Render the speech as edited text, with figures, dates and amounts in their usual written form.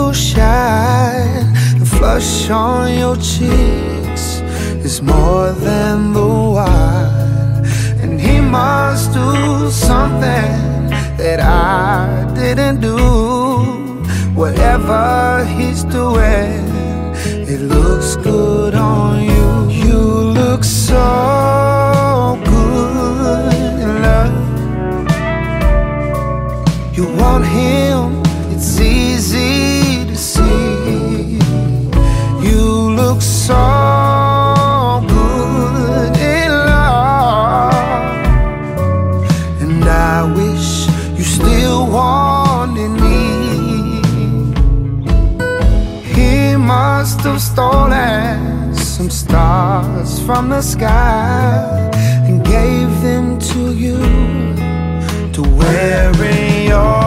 you shine. The flush on your cheeks is more than the wine. And he must do something that I didn't do. Whatever he's doing, it looks good on you. You look so good in love. You want him, it's easy to see. You look so good in love. And I wish you still wanted me. He must have stolen some stars from the sky and gave them to you to wear in your